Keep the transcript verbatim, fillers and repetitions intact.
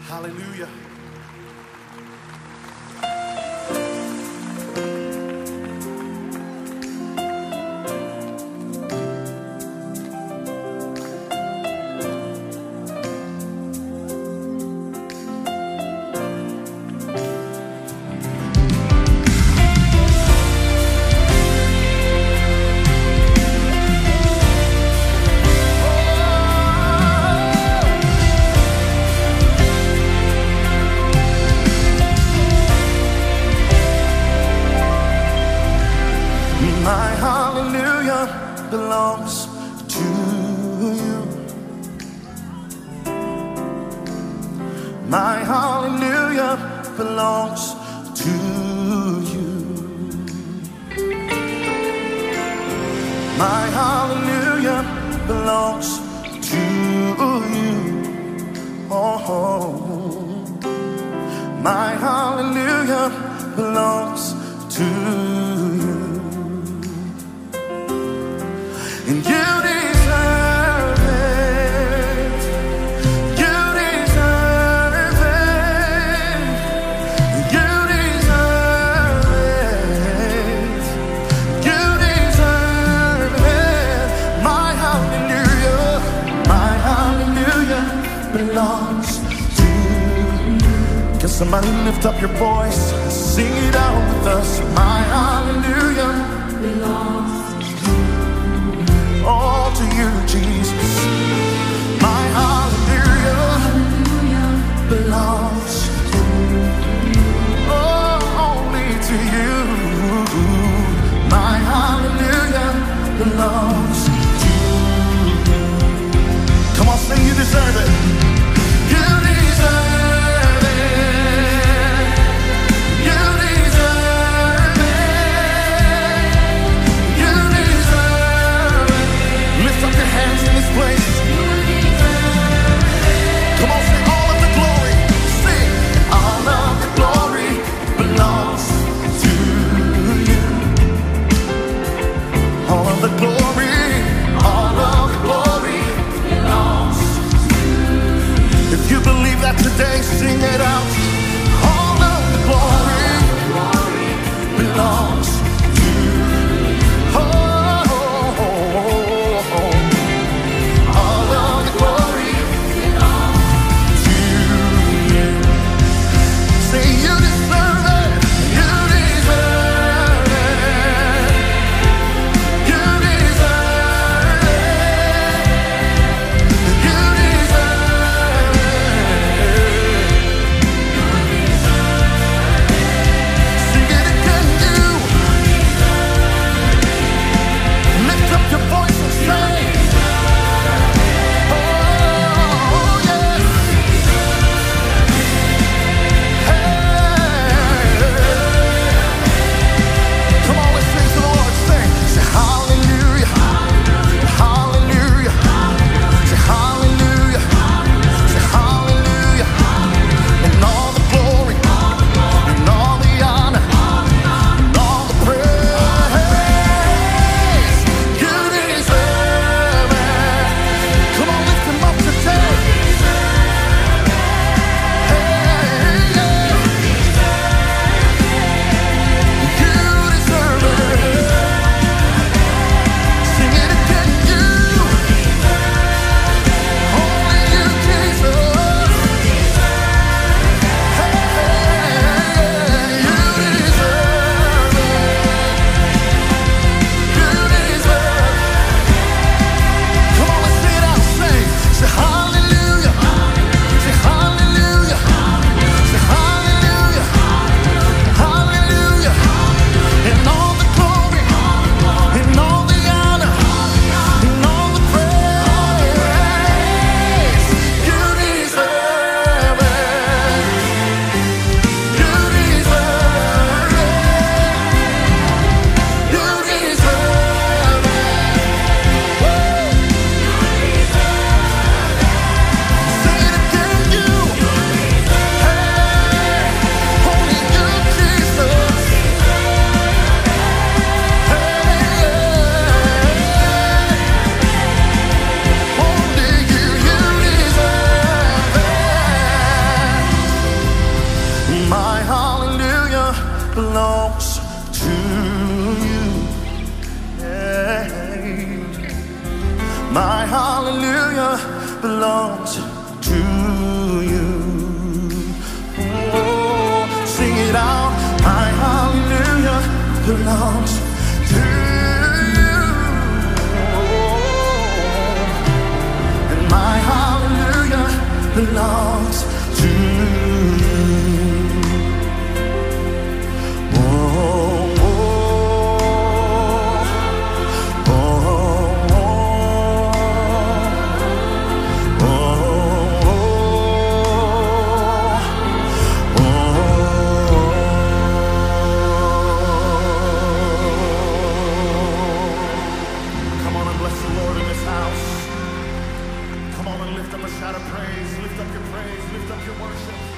Hallelujah. My hallelujah belongs to you. My hallelujah belongs to you. My hallelujah belongs to you. Oh, my hallelujah belongs to you. And you deserve it. You deserve it. You deserve it. You deserve it. My hallelujah, my hallelujah belongs to you. Can somebody lift up your voice and sing it out with us? My hallelujah belongs all to you, Jesus. My hallelujah belongs to you. Oh, only to you. My hallelujah belongs to you. Come on, sing, you deserve it. You deserve it. You deserve it. You deserve it. Lift up your hands in this place. Come on, sing all of the glory. Sing, all of the glory belongs to you. All of the glory, all of the glory belongs to you. If you believe that today, sing it out. All of the glory belongs to you. Oh, you belongs to you. Oh, sing it out. My hallelujah belongs to you. Oh, and my hallelujah belongs to you. Lift up your praise, lift up your worship.